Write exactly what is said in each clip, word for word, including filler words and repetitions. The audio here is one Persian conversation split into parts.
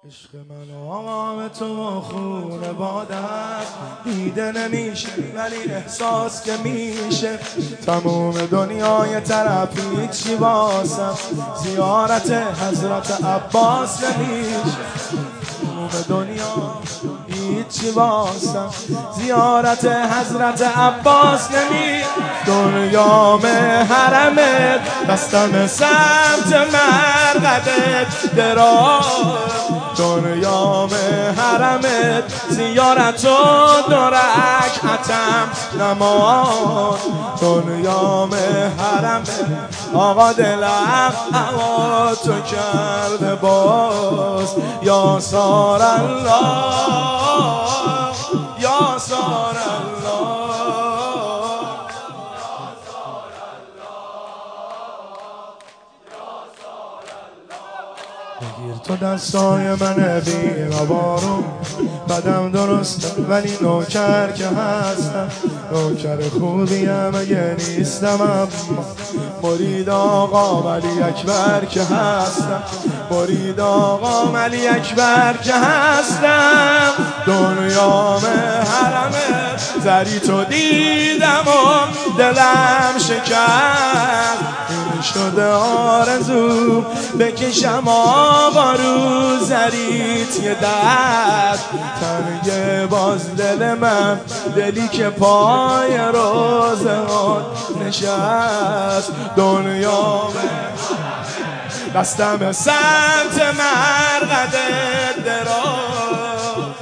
عشق من و آقا به تو خونه بادت دیده نمیشه، ولی احساس که میشه. تموم دنیای طرف هیچی واسم زیارت حضرت عباس نمیشه. تموم دنیا هیچی واسم زیارت حضرت عباس نمیشه. دنیام حرمت دستم سمت مرقدت دراز، دنیام حرمت زیارت و دو رکعتم نماز. دنیام حرمت آقا دلم هوا تو کرده باز. یا سار الله یا سار الله بگیر تو دستای من بی‌مبارو، بدم درسته ولی نوکر که هستم. نوکر خوبیم اگه نیستم، اما مرید آقا علی اکبر که هستم. مرید آقا علی اکبر که هستم. دنیام حرمت زری تو دیدم و دلم شکست. این شده آرزو بکشم آقا رو زریت یه دست. تنگه باز دل من، دلی که پای روزهات نشست. دنیام دستم سمت مرقد دراز،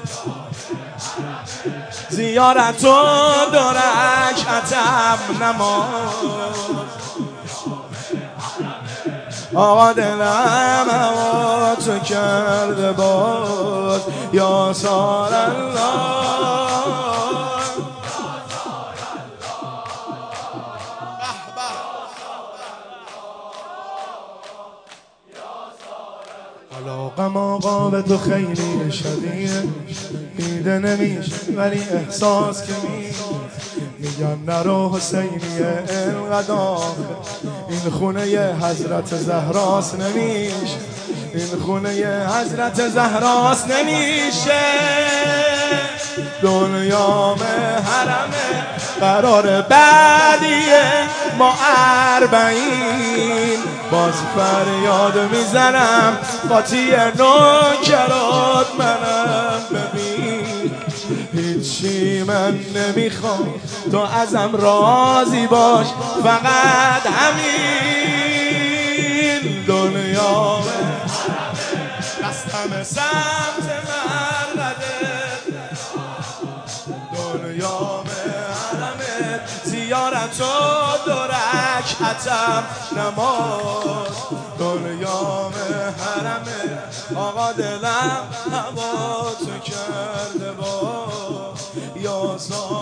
زیارت و دو رکعتم نماز. آقا دلم هوا تو کرده باز. یا سار الله علاقم آقا به تو خیلی شدیده، دیده نمیشه ولی احساس که میشه. میگن نرو حسینیه اینقدر، این خونه ی حضرت زهراست نمیشه. این خونه ی حضرت زهراست نمیشه. دنیام حرمه قرار بعدیه ما اربعین. باز فریاد میزنم قاطی نوکرات منم ببین. هیچی من نمیخوام تو ازم راضی باش، فقط همین. دنیا دستم سمت مرقدت، دنیا حرمت زیارت و دو رکعتم نماز. دنیا حرمت آقا دلم هوا تو کرده باز. یا